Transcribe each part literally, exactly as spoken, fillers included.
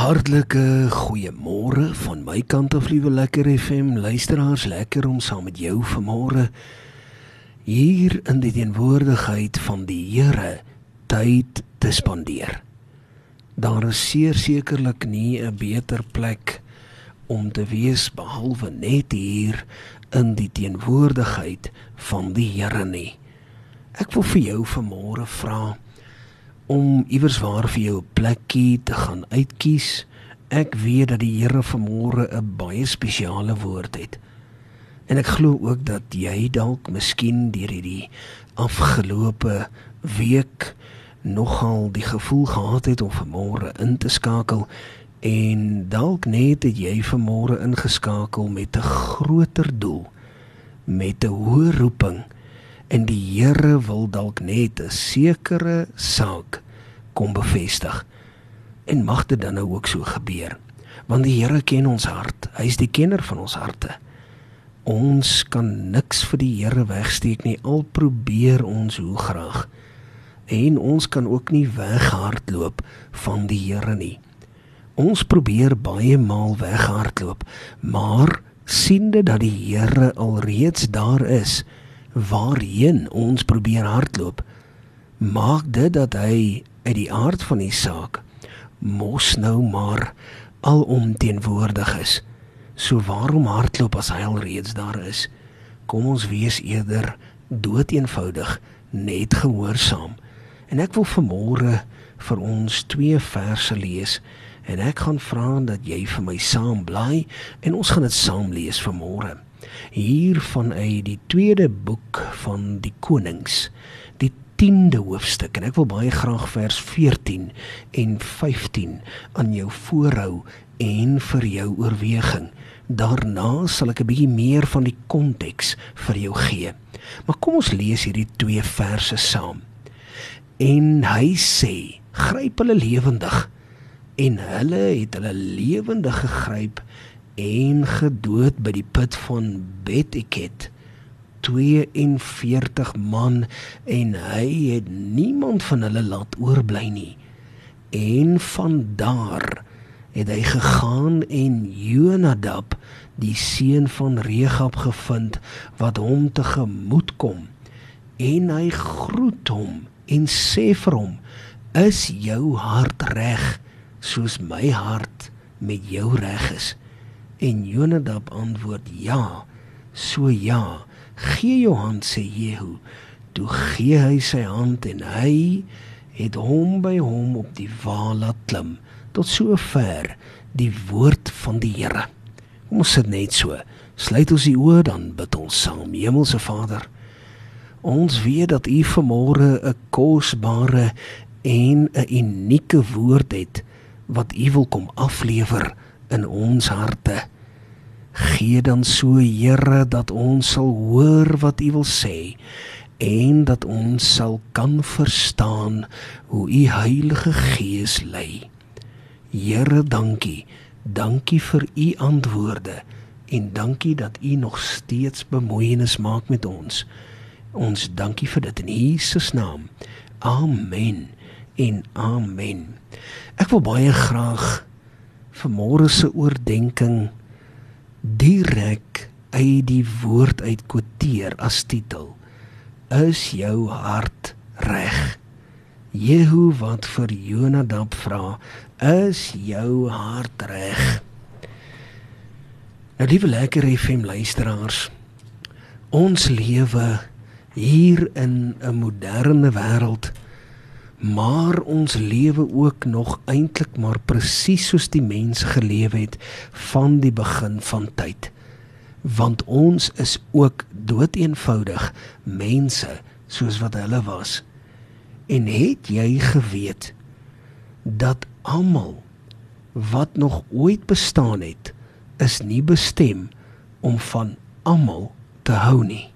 Hartlike goeiemôre van my kant af, liewe Lekker F M luisteraars, lekker om saam met jou vanmôre hier in die teenwoordigheid van die Here tyd te spandeer. Daar is seer sekerlik nie 'n beter plek om te wees behalwe net hier in die teenwoordigheid van die Here nie. Ek wil vir jou vanmôre vra om iewers waar vir jou 'n plekkie te gaan uitkies. Ek weet dat die Here vanmôre 'n baie spesiale woord het. En ek glo ook dat jy dalk miskien deur hierdie afgelope week nogal die gevoel gehad het om vanmôre in te skakel, en dalk net het jy vanmôre ingeskakel met 'n groter doel, met 'n hoë roeping, en die Here wil dalk net 'n sekere saak kom bevestig. En mag dit dan nou ook so gebeur, want die Here ken ons hart, hy is die kenner van ons harte. Ons kan niks vir die Here wegsteek nie, al probeer ons hoe graag. En ons kan ook nie weghardloop van die Here nie. Ons probeer baie maal weghardloop, maar siende dat die Here alreeds daar is, waarheen ons probeer hardloop, maak dit dat hy uit die aard van die saak mos nou maar alom teenwoordig is. So waarom hardloop as hy alreeds daar is? Kom ons wees eerder doeteenvoudig net gehoorsaam. En ek wil vanmôre vir ons twee verse lees, en ek gaan vra dat jy vir my saam bly, en ons gaan dit saam lees vanmôre. Hier vanuit die tweede boek van die Konings, die tiende hoofstuk, en ek wil baie graag vers veertien en vyftien aan jou voorhou en vir jou oorweging. Daarna sal ek 'n bietjie meer van die konteks vir jou gee. Maar kom ons lees hierdie twee verse saam. En hy sê, gryp hulle lewendig, en hulle het hulle lewendig gegryp en gedood by die put van Bet-Eket, tweeënveertig man, en hy het niemand van hulle laat oorbly nie. En vandaar het hy gegaan en Jonadab, die seun van Regab, gevind, wat hom tegemoet kom, en hy groet hom, en sê vir hom, is jou hart reg, soos my hart met jou reg is? En Jonadab antwoord, ja, so ja, gee jou hand, sê Jehu. Toe gee hy sy hand, en hy het hom by hom op die wa laat klim, tot so ver die woord van die Here. Kom ons sit net so, sluit ons die oë, dan bid ons saam. Hemelse Vader, ons weet dat U vanmôre 'n kosbare en 'n unieke woord het, wat U wil kom aflewer in ons harte. Gee dan so, Here, dat ons sal hoor wat U wil sê, en dat ons sal kan verstaan hoe U Heilige Gees lei. Here, dankie, dankie vir U antwoorde, en dankie dat U nog steeds bemoeienis maak met ons. Ons dankie vir dit in Jesus naam. Amen en amen. Ek wil baie graag vanmôre se oordeenking direk uit die woord uit quoteer as titel. Is jou hart reg? Jehu wat vir Jonadab vra, is jou hart reg? Nou, liewe Lekker F M luisteraars, ons lewe hier in 'n moderne wêreld, maar ons lewe ook nog eintlik maar presies soos die mens gelewe het van die begin van tyd. Want ons is ook doeteenvoudig mense soos wat hulle was. En het jy geweet dat almal wat nog ooit bestaan het, is nie bestem om van almal te hou nie?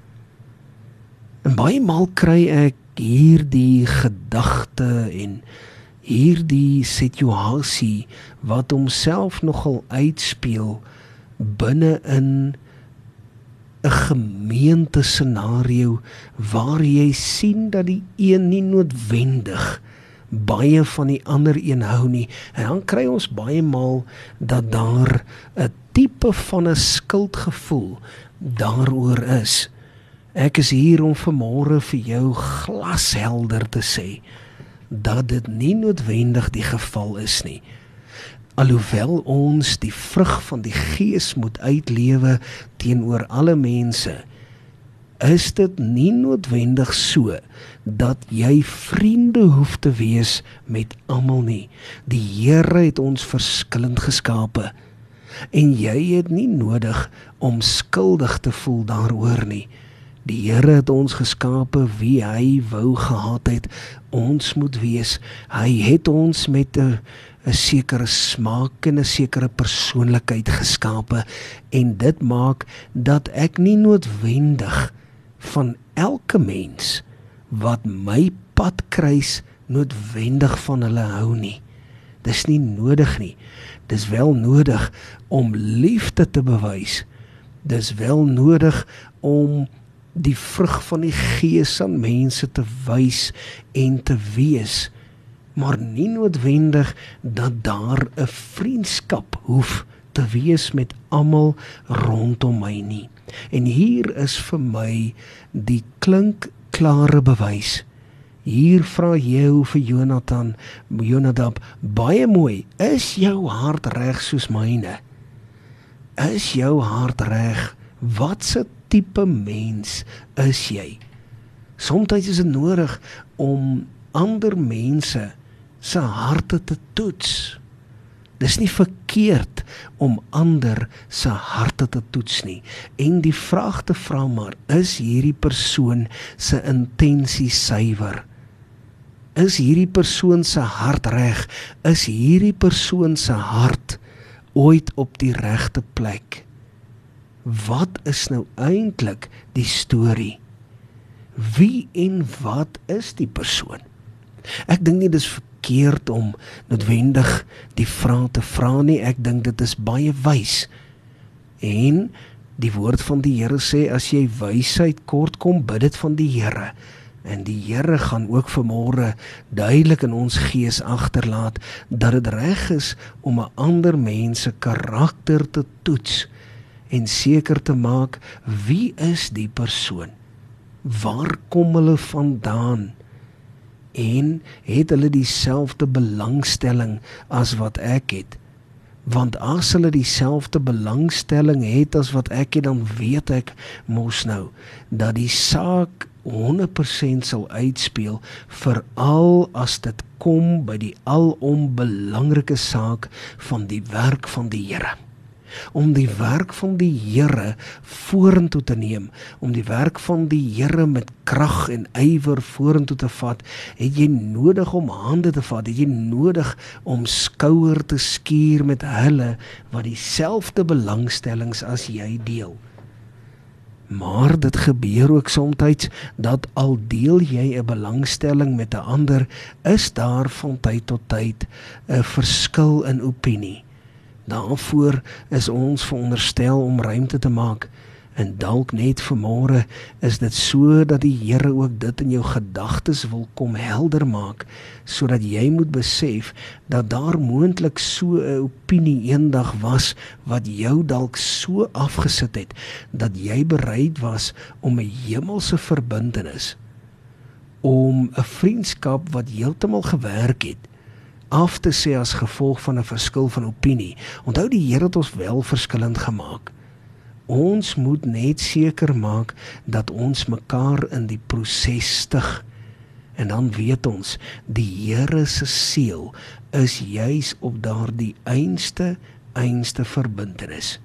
En baie maal kry ek hierdie gedagte en hierdie situasie wat homself nogal uitspeel binne in 'n gemeente scenario waar jy sien dat die een nie noodwendig baie van die ander een hou nie, en dan kry ons baie maal dat daar 'n tipe van 'n skuldgevoel daaroor is. Ek is hier om vanmôre vir jou glashelder te sê, dat dit nie noodwendig die geval is nie. Alhoewel ons die vrug van die Gees moet uitlewe teenoor alle mense, is dit nie noodwendig so, dat jy vriende hoef te wees met almal nie. Die Here het ons verskillend geskape, en jy het nie nodig om skuldig te voel daaroor nie. Die Here het ons geskape wie hy wou gehad het, ons moet wees. Hy het ons met 'n 'n sekere smaak en 'n sekere persoonlikheid geskape, en dit maak dat ek nie noodwendig van elke mens wat my pad kruis noodwendig van hulle hou nie. Dis nie nodig nie. Dis wel nodig om liefde te bewys. Dis wel nodig om die vrug van die Gees aan mense te wys en te wees, maar nie noodwendig dat daar 'n vriendskap hoef te wees met almal rondom my nie. En hier is vir my die klinkklare bewys. Hier vra Jehu vir Jonathan, Jonadab, baie mooi, is jou hart reg soos myne? Is jou hart reg? Wat se tipe mens is jy? Somstyds is dit nodig om ander mense se harte te toets. Dis nie verkeerd om ander se harte te toets nie. En die vraag te vra maar, is hierdie persoon se intensie suiwer? Is hierdie persoon se hart reg? Is hierdie persoon se hart ooit op die regte plek? Wat is nou eintlik die storie? Wie en wat is die persoon? Ek dink nie dis verkeerd om noodwendig die vraag te vra nie, ek dink dit is baie wys. En die woord van die Here sê, as jy wysheid kort kom, bid dit van die Here. En die Here gaan ook vanmôre duidelik in ons gees agterlaat, dat dit reg is om 'n ander mens se karakter te toets, en seker te maak, wie is die persoon? Waar kom hulle vandaan? En het hulle dieselfde belangstelling as wat ek het? Want as hulle dieselfde belangstelling het as wat ek het, dan weet ek mos nou, dat die saak honderd persent sal uitspeel, veral as dit kom by die alom belangrike saak van die werk van die Here. Om die werk van die Here vorentoe te neem, om die werk van die Here met krag en ywer vorentoe te vat, het jy nodig om hande te vat, het jy nodig om skouer te skuur met hulle wat dieselfde belangstellings as jy deel. Maar dit gebeur ook soms dat al deel jy 'n belangstelling met 'n ander, is daar van tyd tot tyd 'n verskil in opinie. Daarvoor is ons veronderstel om ruimte te maak, en dalk net vanmôre is dit so dat die Here ook dit in jou gedagtes wil kom helder maak, sodat jy moet besef dat daar moontlik so 'n opinie eendag was wat jou dalk so afgesit het, dat jy bereid was om 'n hemelse verbintenis, om 'n vriendskap wat heeltemal gewerk het, af te sê as gevolg van 'n verskil van opinie. Onthou, die Here het ons wel verskillend gemaak. Ons moet net seker maak dat ons mekaar in die proses stig. En dan weet ons, die Here se siel is juis op daardie einste, einste verbintenis.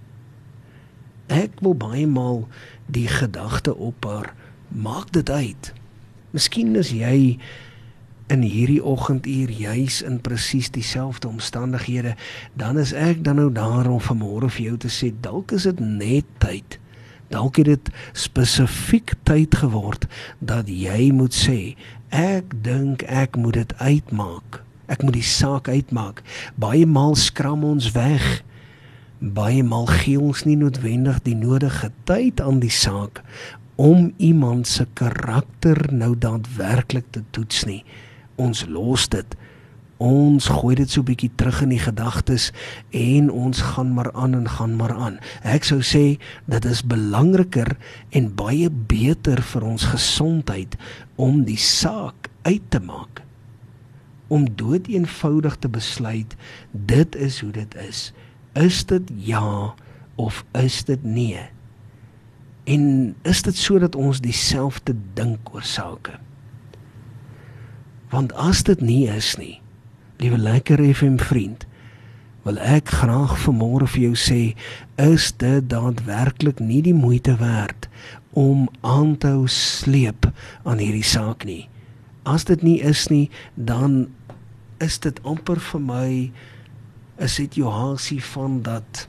Ek wil baie maal die gedagte ophaar, maak dit uit. Miskien is jy in hierdie oggenduur juis in presies dieselfde omstandighede, dan is ek dan nou daar om vanmôre vir jou te sê, dalk is dit net tyd, dalk het dit spesifiek tyd geword, dat jy moet sê, ek dink ek moet dit uitmaak, ek moet die saak uitmaak. Baie maal skram ons weg, baie maal gee ons nie noodwendig die nodige tyd aan die saak, om iemand se karakter nou daadwerklik te toets nie, ons los dit, ons gooi dit so bietjie terug in die gedagtes en ons gaan maar aan en gaan maar aan. Ek sou sê, dit is belangriker en baie beter vir ons gesondheid om die saak uit te maak. Om dood eenvoudig te besluit, dit is hoe dit is. Is dit ja of is dit nee? En is dit so dat ons dieselfde dink oor sake? Want as dit nie is nie, liewe Lekker F M vriend, wil ek graag vanmôre vir jou sê, is dit daadwerklik nie die moeite werd om aan te hou sleep aan hierdie saak nie. As dit nie is nie, dan is dit amper vir my 'n situasie van dat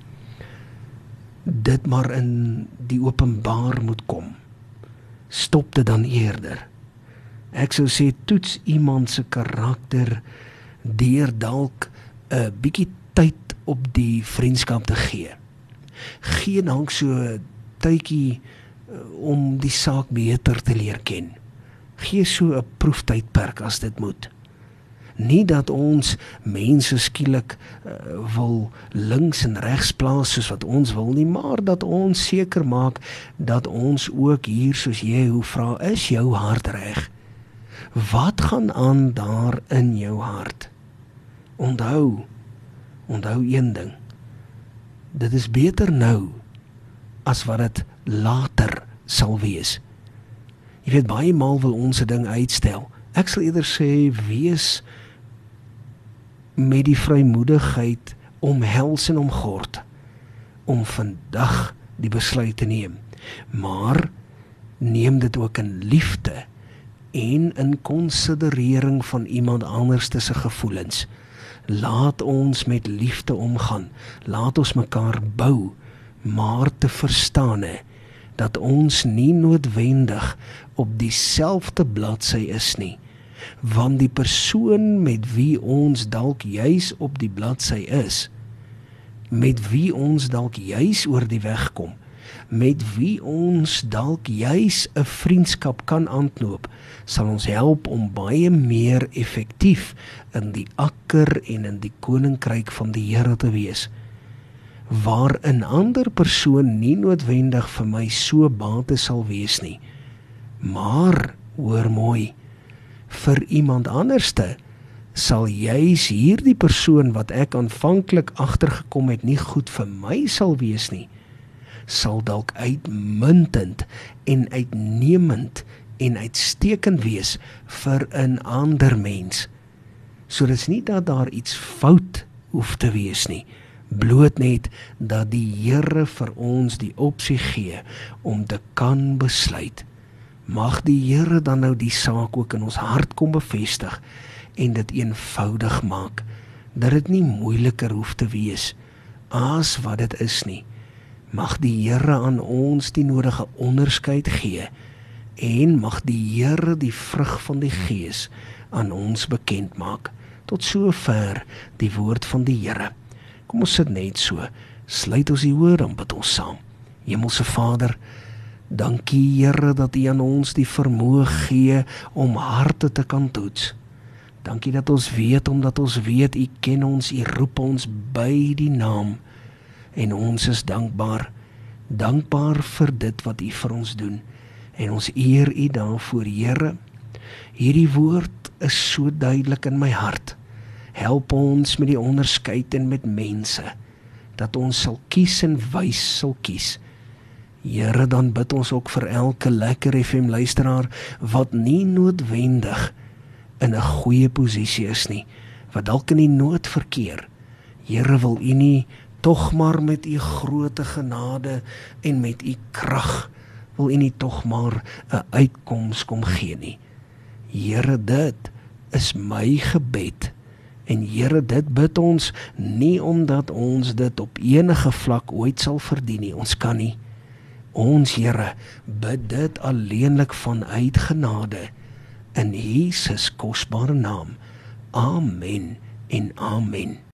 dit maar in die openbaar moet kom. Stop dit dan eerder. Ek sou sê, toets iemand se karakter deur dalk 'n bietjie tyd op die vriendskap te gee. Gee dalk so 'n tydjie om die saak beter te leer ken. Gee so 'n proeftydperk as dit moet. Nie dat ons mense skielik uh, wil links en regs plaas soos wat ons wil nie, maar dat ons seker maak dat ons ook hier soos jy hoe vra, is jou hart reg? Wat gaan aan daar in jou hart? Onthou, onthou een ding, dit is beter nou as wat dit later sal wees. Jy weet, baie maal wil ons 'n ding uitstel. Ek sal eerder sê, wees met die vrymoedigheid omhels en omgord om vandag die besluit te neem. Maar neem dit ook in liefde en in konsiderering van iemand anders se gevoelens. Laat ons met liefde omgaan. Laat ons mekaar bou, maar te verstaane dat ons nie noodwendig op dieselfde bladsy is nie. Want die persoon met wie ons dalk juis op die bladsy is, met wie ons dalk juis oor die weg kom, met wie ons dalk juis 'n vriendskap kan aanknoop, sal ons help om baie meer effektief in die akker en in die koninkryk van die Here te wees. Waar 'n ander persoon nie noodwendig vir my so bate sal wees nie, maar, hoor mooi, vir iemand anderste sal juis hierdie persoon wat ek aanvanklik agtergekom het nie goed vir my sal wees nie, sal dalk uitmuntend en uitnemend en uitstekend wees vir 'n ander mens. So dit is nie dat daar iets fout hoef te wees nie, bloot net dat die Here vir ons die opsie gee om te kan besluit. Mag die Here dan nou die saak ook in ons hart kom bevestig en dit eenvoudig maak, dat dit nie moeiliker hoef te wees as wat dit is nie. Mag die Here aan ons die nodige onderskeid gee en mag die Here die vrug van die Gees aan ons bekend maak. Tot sover die woord van die Here. Kom ons sit net so, sluit ons die oor en bid ons saam. Hemelse Vader, dankie Here dat U aan ons die vermoë gee om harte te kan toets. Dankie dat ons weet, omdat ons weet U ken ons, U roep ons by die naam. En ons is dankbaar, dankbaar vir dit wat U vir ons doen. En ons eer U daarvoor, Here. Hierdie woord is so duidelik in my hart. Help ons met die onderskeid en met mense, dat ons sal kies en wys sal kies. Here, dan bid ons ook vir elke Lekker F M luisteraar wat nie noodwendig in 'n goeie posisie is nie, wat dalk in die nood verkeer. Here, wil U nie tog maar met U groote genade en met U krag, wil U nie tog maar 'n uitkoms kom gee nie. Here, dit is my gebed. En Here, dit bid ons nie omdat ons dit op enige vlak ooit sal verdien nie. Ons kan nie. Ons Here bid dit alleenlik vanuit genade in Jesus kosbare naam. Amen en amen.